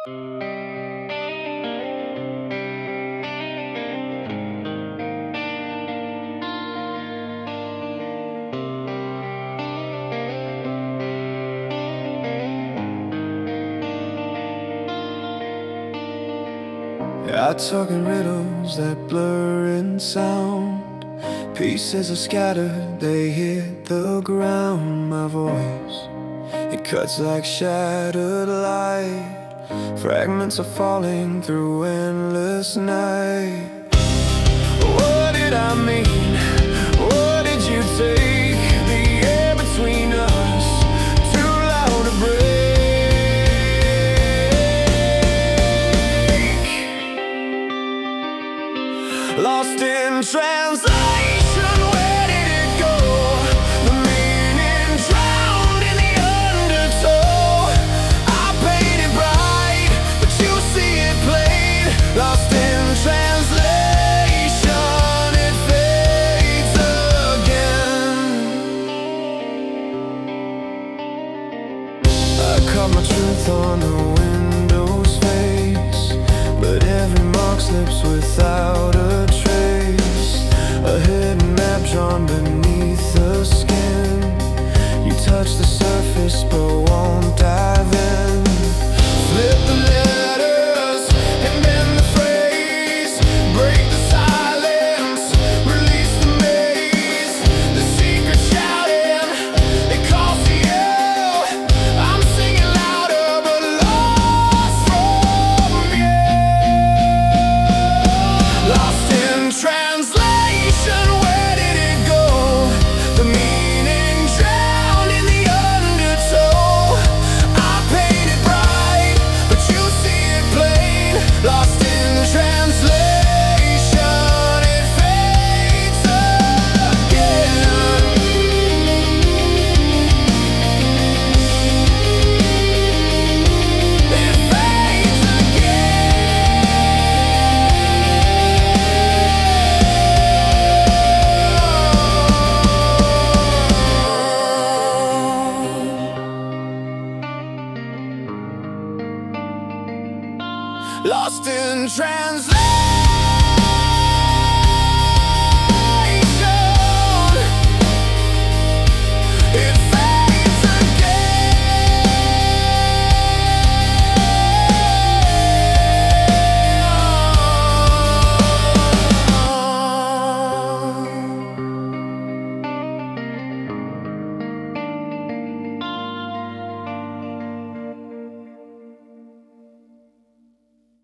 I talk in riddles that blur in sound. Pieces are scattered, they hit the ground. My voice, it cuts like shattered light. Fragments are falling through endless night. What did I mean? What did you take? The air between us, too loud to break. Lost in translation, where did it go? The meaning drowned in the undertow. I painted bright, but you see it plain. Lost in translation, it fades again. I caught my truth on the window's face, but every mark slips without a trace. A hidden map drawn beneath the skin. You touch the surface but won't dive in. Flip the letters and bend the phrase. Break the silence, release the maze. The secret shouting, it calls to you. I'm singing louder but lost from you. Lost in translation, where did it go? The meaning drowned in the undertow. I painted bright, but you see it plain. Lost in translation, it fades again. It fades again. Lost in translation.